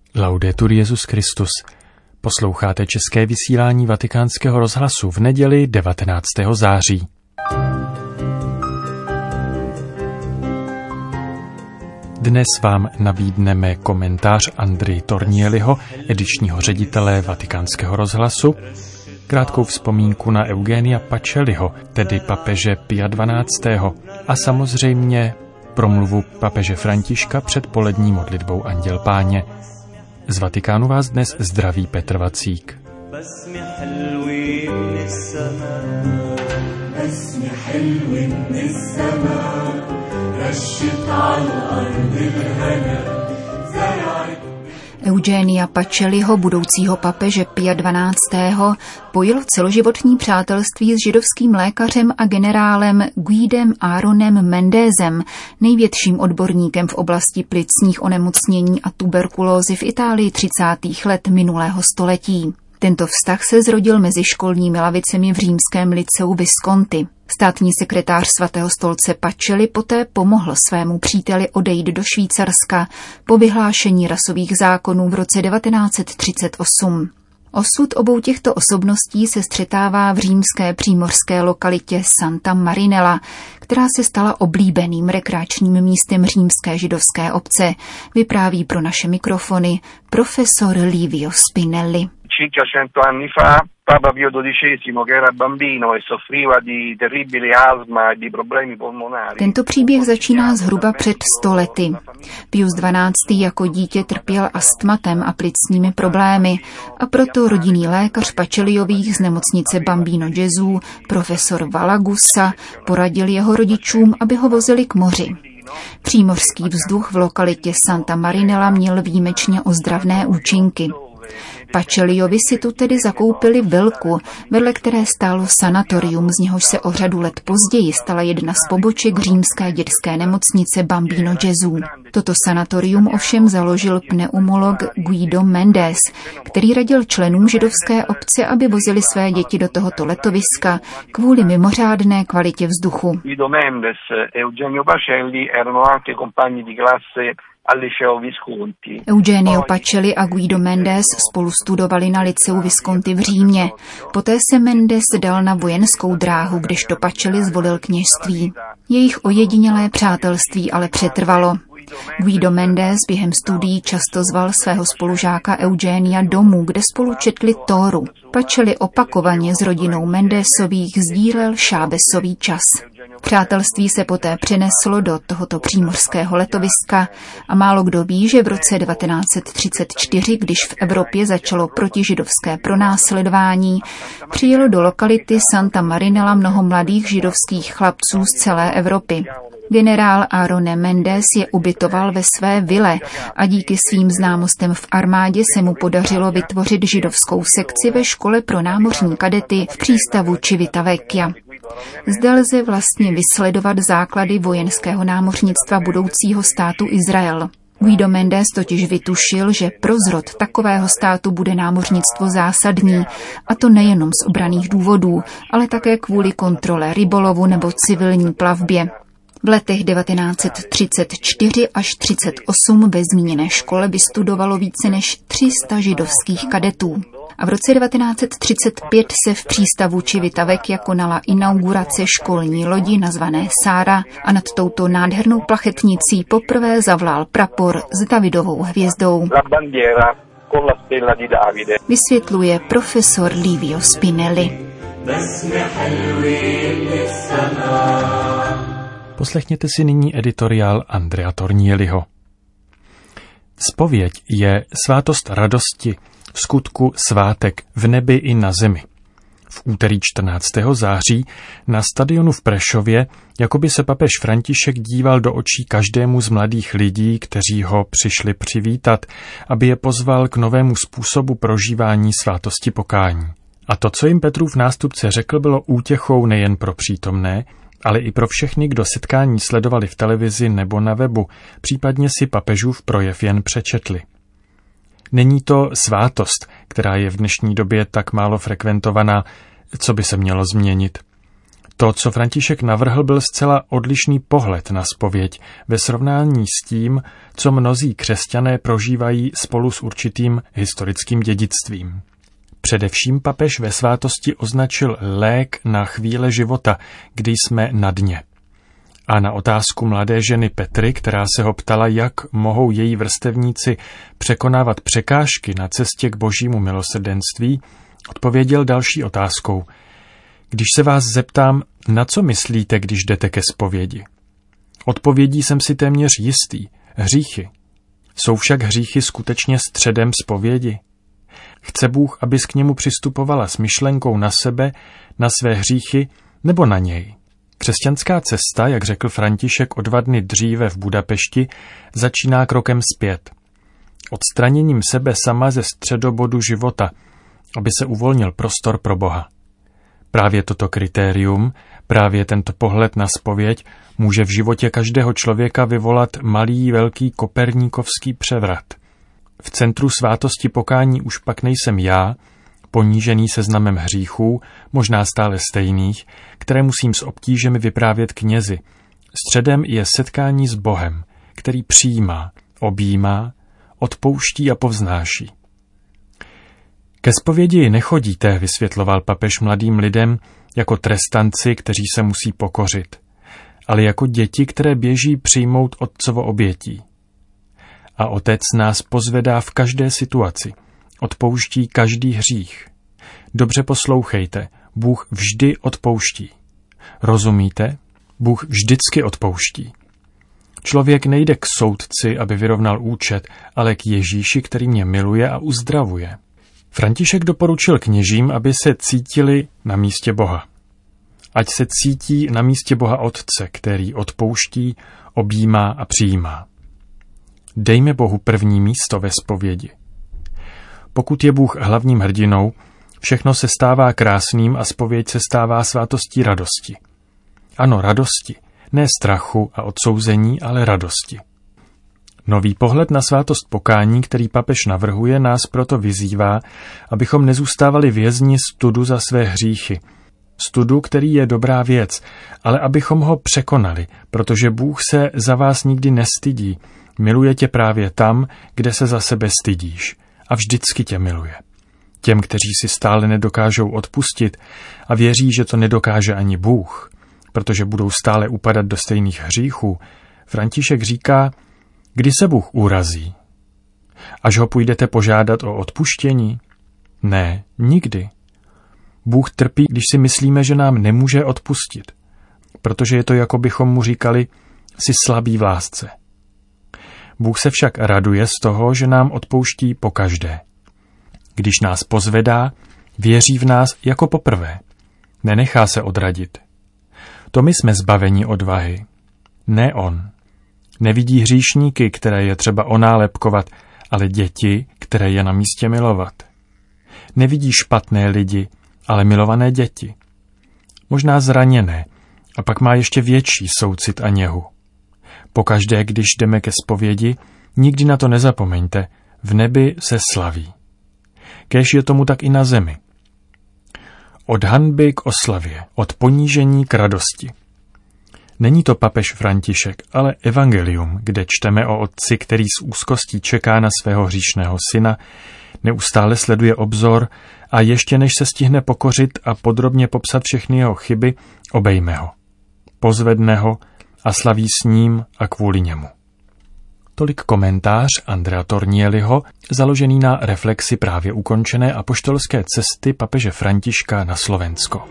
Laudetur Jesus Christus. Posloucháte české vysílání Vatikánského rozhlasu v neděli 19. září. Dnes vám nabídneme komentář Andry Tornieliho, edičního ředitele Vatikánského rozhlasu, krátkou vzpomínku na Eugenia Pacelliho, tedy papeže Pia XII. A samozřejmě promluvu papeže Františka před polední modlitbou Anděl Páně. Z Vatikánu vás dnes zdraví Petr Vacík. Eugenia Pacelliho, budoucího papeže Pia XII., pojilo celoživotní přátelství s židovským lékařem a generálem Guidem Aaronem Mendésem, největším odborníkem v oblasti plicních onemocnění a tuberkulózy v Itálii 30. let minulého století. Tento vztah se zrodil mezi školními lavicemi v římském liceu Visconti. Státní sekretář Svatého stolce Pacelli poté pomohl svému příteli odejít do Švýcarska po vyhlášení rasových zákonů v roce 1938. Osud obou těchto osobností se střetává v římské přímořské lokalitě Santa Marinella, která se stala oblíbeným rekreačním místem římské židovské obce, vypráví pro naše mikrofony profesor Livio Spinelli. Circa 100 anni fa, Papa Pio XII, che era bambino e soffriva di terribili asma e di problemi polmonari. Tento příběh začíná zhruba před 100 lety. Pius XII. Jako dítě trpěl astmatem a plicními problémy a proto rodinný lékař Pacelliových z nemocnice Bambino Gesù, profesor Valagusa, poradil jeho rodičům, aby ho vozili k moři. Přímořský vzduch v lokalitě Santa Marinella měl výjimečně ozdravné účinky. Pacelliovi si tu tedy zakoupili vilku, vedle které stálo sanatorium, z něhož se o řadu let později stala jedna z poboček římské dětské nemocnice Bambino Gesù. Toto sanatorium ovšem založil pneumolog Guido Mendes, který radil členům židovské obce, aby vozili své děti do tohoto letoviska kvůli mimořádné kvalitě vzduchu. Guido Mendes e Eugenio Pacelli erano anche compagni di classe. Eugenio Pacelli a Guido Mendes spolu studovali na liceu Visconti v Římě. Poté se Mendes dal na vojenskou dráhu, kdežto Pacelli zvolil kněžství. Jejich ojedinělé přátelství ale přetrvalo. Guido Mendes během studií často zval svého spolužáka Eugenia domů, kde spolu četli Tóru. Pacelli opakovaně s rodinou Mendesových sdílel šábesový čas. Přátelství se poté přeneslo do tohoto přímořského letoviska a málo kdo ví, že v roce 1934, když v Evropě začalo protižidovské pronásledování, přijelo do lokality Santa Marinella mnoho mladých židovských chlapců z celé Evropy. Generál Aarone Mendes je ubytoval ve své vile a díky svým známostem v armádě se mu podařilo vytvořit židovskou sekci ve škole pro námořní kadety v přístavu Civitavecchia. Zde lze vlastně vysledovat základy vojenského námořnictva budoucího státu Izrael. Guido Mendes totiž vytušil, že pro zrod takového státu bude námořnictvo zásadní, a to nejenom z obranných důvodů, ale také kvůli kontrole rybolovu nebo civilní plavbě. V letech 1934 až 1938 ve zmíněné škole vystudovalo více než 300 židovských kadetů. A v roce 1935 se v přístavu Civitavecchia konala inaugurace školní lodi nazvané Sára a nad touto nádhernou plachetnicí poprvé zavlál prapor s Davidovou hvězdou. Vysvětluje profesor Livio Spinelli. Poslechněte si nyní editoriál Andrea Tornieliho. Zpověď je svátost radosti, v skutku svátek v nebi i na zemi. V úterý 14. září na stadionu v Prešově jakoby se papež František díval do očí každému z mladých lidí, kteří ho přišli přivítat, aby je pozval k novému způsobu prožívání svátosti pokání. A to, co jim Petrův nástupce řekl, bylo útěchou nejen pro přítomné, ale i pro všechny, kdo setkání sledovali v televizi nebo na webu, případně si papežův projev jen přečetli. Není to svátost, která je v dnešní době tak málo frekventovaná, co by se mělo změnit. To, co František navrhl, byl zcela odlišný pohled na zpověď ve srovnání s tím, co mnozí křesťané prožívají spolu s určitým historickým dědictvím. Především papež ve svátosti označil lék na chvíle života, kdy jsme na dně. A na otázku mladé ženy Petry, která se ho ptala, jak mohou její vrstevníci překonávat překážky na cestě k božímu milosrdenství, odpověděl další otázkou. Když se vás zeptám, na co myslíte, když jdete ke zpovědi? Odpovědí jsem si téměř jistý. Hříchy. Jsou však hříchy skutečně středem zpovědi? Chce Bůh, abys k němu přistupovala s myšlenkou na sebe, na své hříchy nebo na něj? Křesťanská cesta, jak řekl František o 2 dny dříve v Budapešti, začíná krokem zpět. Odstraněním sebe sama ze středobodu života, aby se uvolnil prostor pro Boha. Právě toto kritérium, právě tento pohled na zpověď může v životě každého člověka vyvolat malý, velký koperníkovský převrat. V centru svátosti pokání už pak nejsem já, ponížený seznamem hříchů, možná stále stejných, které musím s obtížemi vyprávět knězi. Středem je setkání s Bohem, který přijímá, objímá, odpouští a povznáší. Ke zpovědi nechodíte, vysvětloval papež mladým lidem, jako trestanci, kteří se musí pokořit, ale jako děti, které běží přijmout otcovo obětí. A otec nás pozvedá v každé situaci, odpouští každý hřích. Dobře poslouchejte, Bůh vždy odpouští. Rozumíte? Bůh vždycky odpouští. Člověk nejde k soudci, aby vyrovnal účet, ale k Ježíši, který mě miluje a uzdravuje. František doporučil kněžím, aby se cítili na místě Boha. Ať se cítí na místě Boha Otce, který odpouští, objímá a přijímá. Dejme Bohu první místo ve zpovědi. Pokud je Bůh hlavním hrdinou, všechno se stává krásným a zpověď se stává svátostí radosti. Ano, radosti, ne strachu a odsouzení, ale radosti. Nový pohled na svátost pokání, který papež navrhuje, nás proto vyzývá, abychom nezůstávali vězni studu za své hříchy. Studu, který je dobrá věc, ale abychom ho překonali, protože Bůh se za vás nikdy nestydí. Miluje tě právě tam, kde se za sebe stydíš. A vždycky tě miluje. Těm, kteří si stále nedokážou odpustit a věří, že to nedokáže ani Bůh, protože budou stále upadat do stejných hříchů, František říká, kdy se Bůh urazí? Až ho půjdete požádat o odpuštění? Ne, nikdy. Bůh trpí, když si myslíme, že nám nemůže odpustit, protože je to, jako bychom mu říkali, jsi slabý v lásce. Bůh se však raduje z toho, že nám odpouští pokaždé. Když nás pozvedá, věří v nás jako poprvé. Nenechá se odradit. To my jsme zbaveni odvahy. Ne on. Nevidí hříšníky, které je třeba onálepkovat, ale děti, které je na místě milovat. Nevidí špatné lidi, ale milované děti. Možná zraněné, a pak má ještě větší soucit a něhu. Pokaždé, když jdeme ke zpovědi, nikdy na to nezapomeňte, v nebi se slaví. Kéž je tomu tak i na zemi. Od hanby k oslavě, od ponížení k radosti. Není to papež František, ale evangelium, kde čteme o otci, který s úzkostí čeká na svého hříšného syna, neustále sleduje obzor a ještě než se stihne pokořit a podrobně popsat všechny jeho chyby, obejme ho. Pozvedne ho a slaví s ním a kvůli němu. Tolik komentář Andrea Tornieliho, založený na reflexi právě ukončené apoštolské cesty papeže Františka na Slovensko.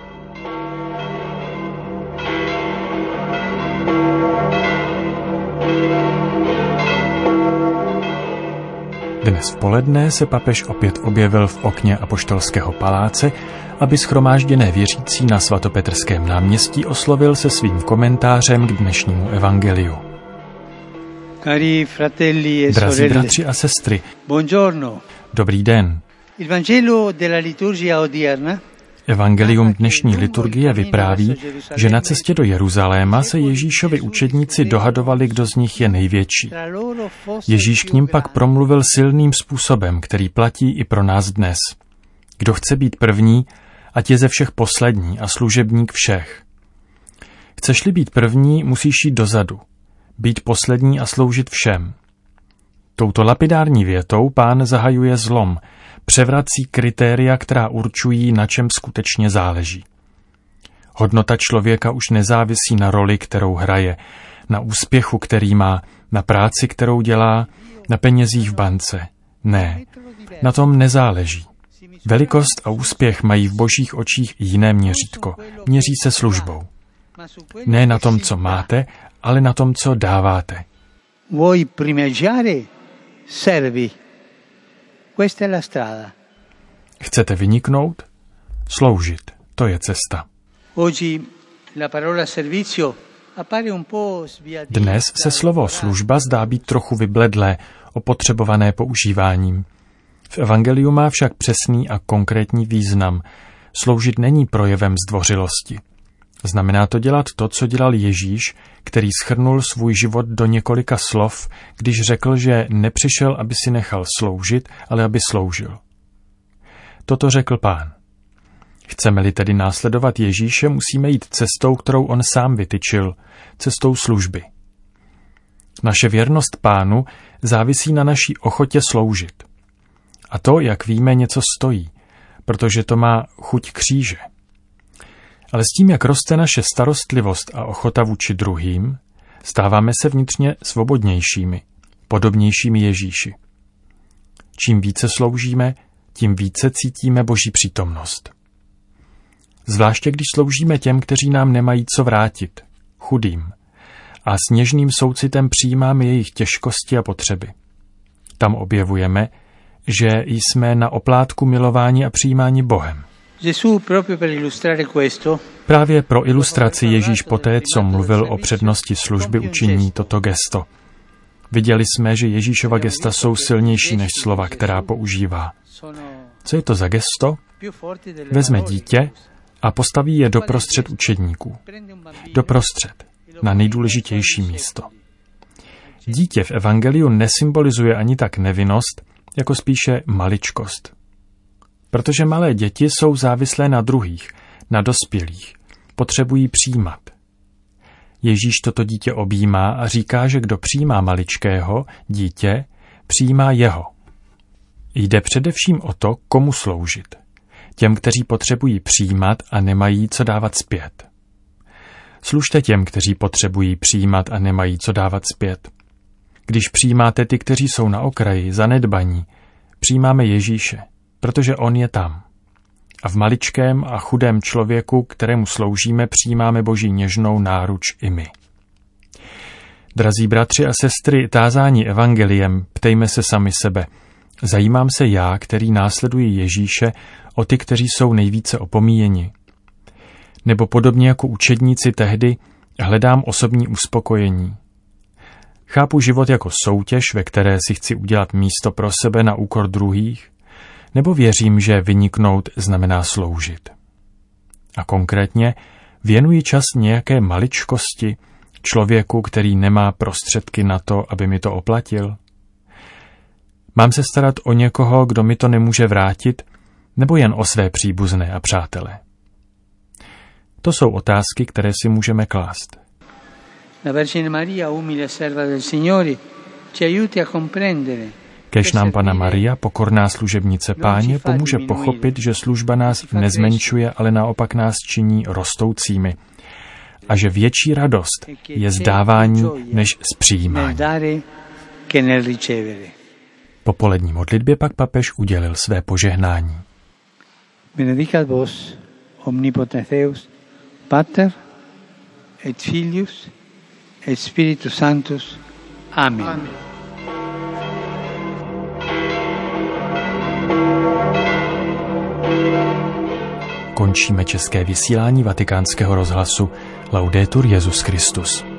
Dnes v poledne se papež opět objevil v okně apoštolského paláce, aby shromážděné věřící na svatopetrském náměstí oslovil se svým komentářem k dnešnímu evangeliu. Cari fratelli e Drazí sorelle, bratři a sestry, buongiorno. dobrý den. Il Vangelo della liturgia odierna Evangelium dnešní liturgie vypráví, že na cestě do Jeruzaléma se Ježíšovi učedníci dohadovali, kdo z nich je největší. Ježíš k nim pak promluvil silným způsobem, který platí i pro nás dnes. Kdo chce být první, ať je ze všech poslední a služebník všech. Chceš-li být první, musíš jít dozadu, být poslední a sloužit všem. Touto lapidární větou Pán zahajuje zlom, převrací kritéria, která určují, na čem skutečně záleží. Hodnota člověka už nezávisí na roli, kterou hraje, na úspěchu, který má, na práci, kterou dělá, na penězích v bance. Ne, na tom nezáleží. Velikost a úspěch mají v Božích očích jiné měřítko. Měří se službou. Ne na tom, co máte, ale na tom, co dáváte. Vuoi primeggiare? Servi. Questa è la strada. Chcete vyniknout? Sloužit. To je cesta. Oggi la parola servizio appare un po' sbiadita. Dnes se slovo služba zdá být trochu vybledlé, opotřebované používáním. V evangeliu má však přesný a konkrétní význam. Sloužit není projevem zdvořilosti. Znamená to dělat to, co dělal Ježíš, který shrnul svůj život do několika slov, když řekl, že nepřišel, aby si nechal sloužit, ale aby sloužil. Toto řekl Pán. Chceme-li tedy následovat Ježíše, musíme jít cestou, kterou on sám vytyčil, cestou služby. Naše věrnost Pánu závisí na naší ochotě sloužit. A to, jak víme, něco stojí, protože to má chuť kříže. Ale s tím, jak roste naše starostlivost a ochota vůči druhým, stáváme se vnitřně svobodnějšími, podobnějšími Ježíši. Čím více sloužíme, tím více cítíme Boží přítomnost. Zvláště když sloužíme těm, kteří nám nemají co vrátit, chudým, a s něžným soucitem přijímáme jejich těžkosti a potřeby. Tam objevujeme, že jsme na oplátku milování a přijímání Bohem. Právě pro ilustraci Ježíš poté, co mluvil o přednosti služby, učiní toto gesto. Viděli jsme, že Ježíšova gesta jsou silnější než slova, která používá. Co je to za gesto? Vezme dítě a postaví je doprostřed učedníků. Doprostřed, na nejdůležitější místo. Dítě v evangeliu nesymbolizuje ani tak nevinnost, jako spíše maličkost. Protože malé děti jsou závislé na druhých, na dospělých, potřebují přijímat. Ježíš toto dítě objímá a říká, že kdo přijímá maličkého, dítě, přijímá jeho. Jde především o to, komu sloužit. Těm, kteří potřebují přijímat a nemají co dávat zpět. Služte těm, kteří potřebují přijímat a nemají co dávat zpět. Když přijímáte ty, kteří jsou na okraji, zanedbaní, přijímáme Ježíše, protože on je tam. A v maličkém a chudém člověku, kterému sloužíme, přijímáme Boží něžnou náruč i my. Drazí bratři a sestry, tázání evangeliem, ptejme se sami sebe. Zajímám se já, který následuji Ježíše, o ty, kteří jsou nejvíce opomíjeni. Nebo podobně jako učedníci tehdy, hledám osobní uspokojení. Chápu život jako soutěž, ve které si chci udělat místo pro sebe na úkor druhých, nebo věřím, že vyniknout znamená sloužit. A konkrétně věnuji čas nějaké maličkosti, člověku, který nemá prostředky na to, aby mi to oplatil? Mám se starat o někoho, kdo mi to nemůže vrátit, nebo jen o své příbuzné a přátele? To jsou otázky, které si můžeme klást. La Vergine Maria, umile serva del Signore, ci aiuti a comprendere. Kéž nám Panna Maria, pokorná služebnice Páně, pomůže pochopit, že služba nás nezmenšuje, ale naopak nás činí rostoucími. A že větší radost je z dávání než z přijímání. Po polední modlitbě pak papež udělil své požehnání. Benedicat vos, omnipotens Deus, Pater et Filius et Spiritus Sanctus. Amen. Amen. Končíme české vysílání Vatikánského rozhlasu. Laudetur Jesus Christus.